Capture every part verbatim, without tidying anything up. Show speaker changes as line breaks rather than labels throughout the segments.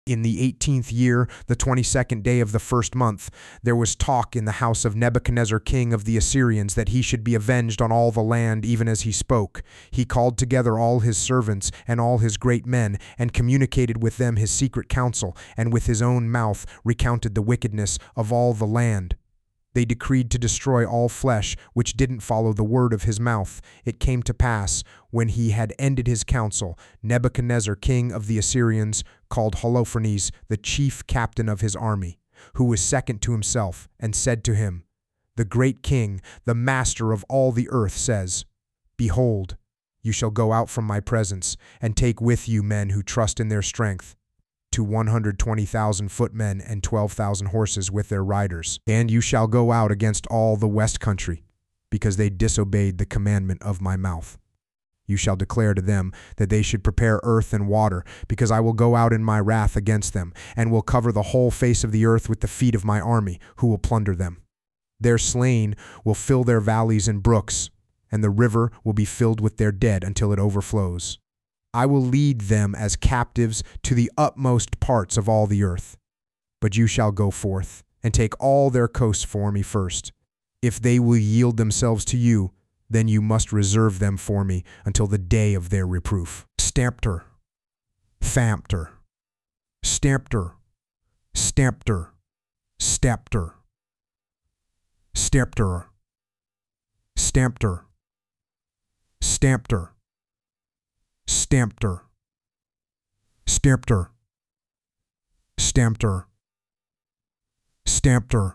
In the eighteenth year, the twenty-second day of the first month, there was talk in the house of Nebuchadnezzar king of the Assyrians that he should be avenged on all the land, even as he spoke. He called together all his servants and all his great men, and communicated with them his secret counsel, and with his own mouth recounted the wickedness of all the land. They decreed to destroy all flesh which didn't follow the word of his mouth. It came to pass, when he had ended his counsel, Nebuchadnezzar king of the Assyrians called Holofernes, the chief captain of his army, who was second to himself, and said to him, "The great king, the master of all the earth, says, Behold, you shall go out from my presence, and take with you men who trust in their strength, to one hundred twenty thousand footmen and twelve thousand horses with their riders. And you shall go out against all the west country, because they disobeyed the commandment of my mouth. You shall declare to them that they should prepare earth and water, because I will go out in my wrath against them, and will cover the whole face of the earth with the feet of my army, who will plunder them. Their slain will fill their valleys and brooks, and the river will be filled with their dead until it overflows. I will lead them as captives to the utmost parts of all the earth. But you shall go forth, and take all their coasts for me first. If they will yield themselves to you, then you must reserve them for me until the day of their reproof." Stampter, Thampter, Stampter, Stampter, Stapter, Stampter, Stampter, Stampter, Stampter, Stampter, Stampter, Stampter,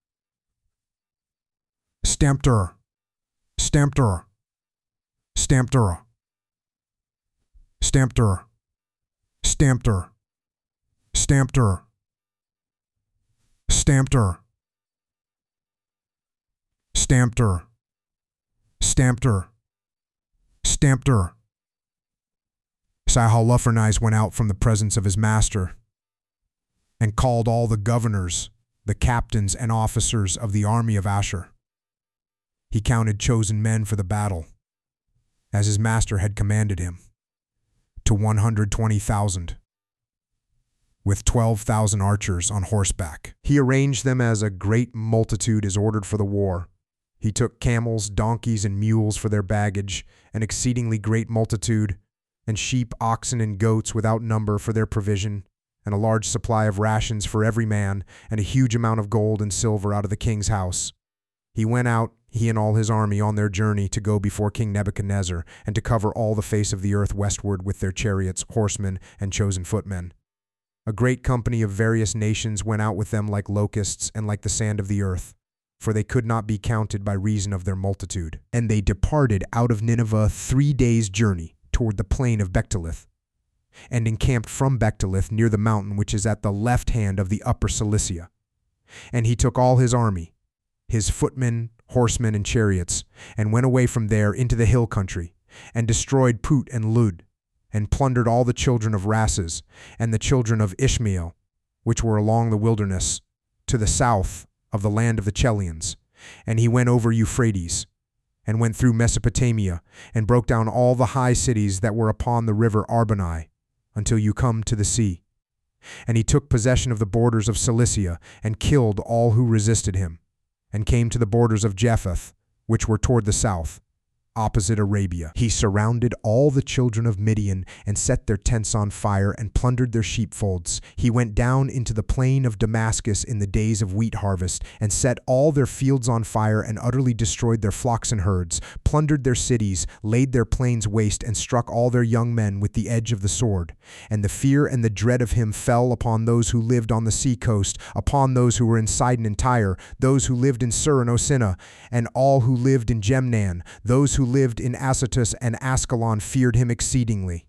Stampter, Stampter, Stampter, Stampter, Stampter, Stampter, Stampter, Stampter, Stampter, Stampter. So Holofernes went out from the presence of his master, and called all the governors, the captains and officers of the army of Ashur. He counted chosen men for the battle, as his master had commanded him, to one hundred twenty thousand, with twelve thousand archers on horseback. He arranged them as a great multitude is ordered for the war. He took camels, donkeys, and mules for their baggage, an exceedingly great multitude, and sheep, oxen, and goats without number for their provision, and a large supply of rations for every man, and a huge amount of gold and silver out of the king's house. He went out, he and all his army, on their journey to go before King Nebuchadnezzar, and to cover all the face of the earth westward with their chariots, horsemen, and chosen footmen. A great company of various nations went out with them like locusts and like the sand of the earth, for they could not be counted by reason of their multitude. And they departed out of Nineveh three days' journey toward the plain of Bechelith, and encamped from Bechelith near the mountain which is at the left hand of the upper Cilicia. And he took all his army, his footmen, horsemen, and chariots, and went away from there into the hill country, and destroyed Put and Lud, and plundered all the children of Rases, and the children of Ishmael, which were along the wilderness, to the south of the land of the Chelians. And he went over Euphrates, and went through Mesopotamia, and broke down all the high cities that were upon the river Arbonai, until you come to the sea. And he took possession of the borders of Cilicia, and killed all who resisted him, and came to the borders of Japheth, which were toward the south, opposite Arabia. He surrounded all the children of Midian, and set their tents on fire, and plundered their sheepfolds. He went down into the plain of Damascus in the days of wheat harvest, and set all their fields on fire, and utterly destroyed their flocks and herds, plundered their cities, laid their plains waste, and struck all their young men with the edge of the sword. And the fear and the dread of him fell upon those who lived on the sea coast, upon those who were in Sidon and Tyre, those who lived in Sur and Osina, and all who lived in Gemnan, those who lived in Azotus and Ascalon feared him exceedingly.